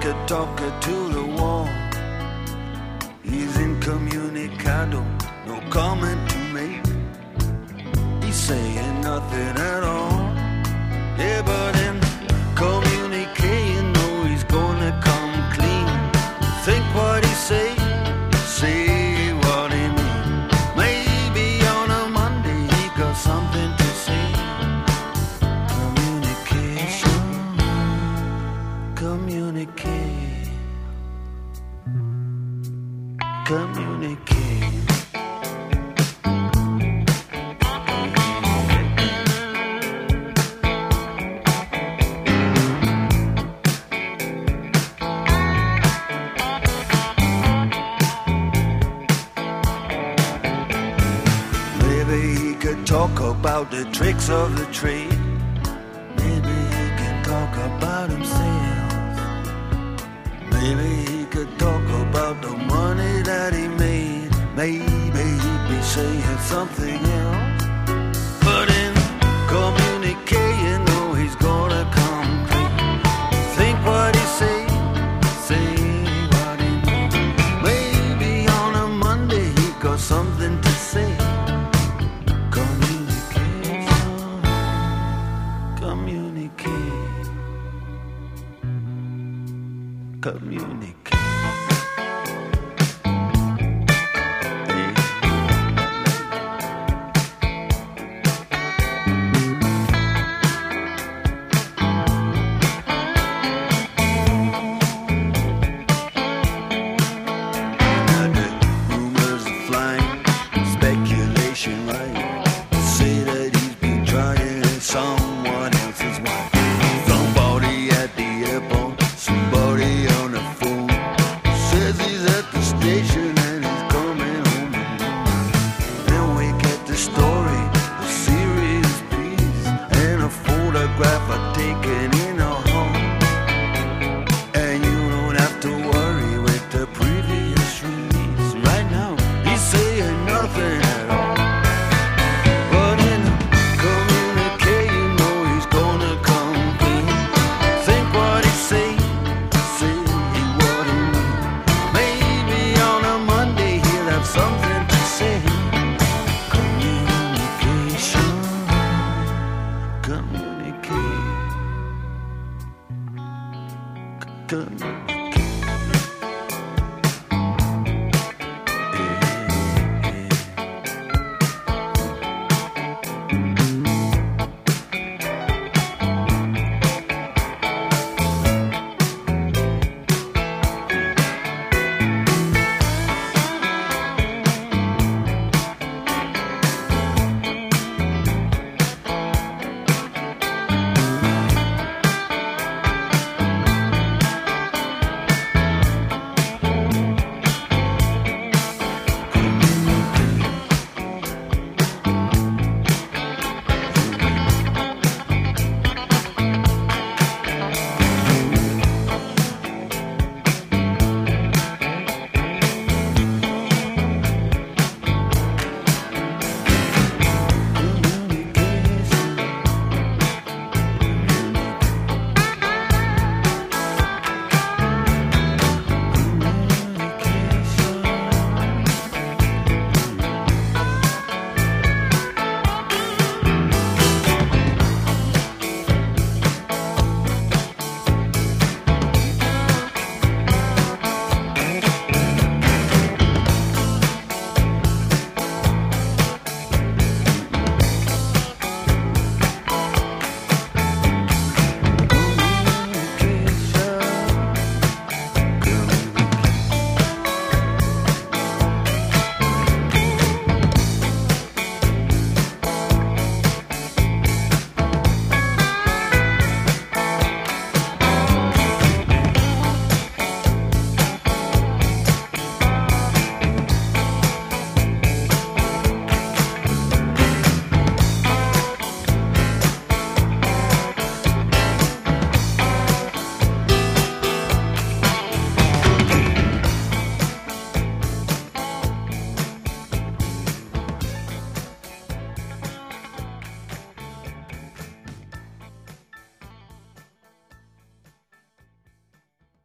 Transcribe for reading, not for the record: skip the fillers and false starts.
talker to the wall. He's incommunicado, no comment to make. He's saying nothing at all. Yeah, but in communicating, no, he's gonna come clean. Think what he say what he mean. Maybe on a Monday he got something to say. Communication, communicate, communicate. Talk about the tricks of the trade. Maybe he can talk about himself. Maybe he could talk about the money that he made. Maybe he'd be saying something else. But in communicating, no, he's gonna come clean. Think what he say what he means. Maybe on a Monday he got something to say. Communicate. Nothing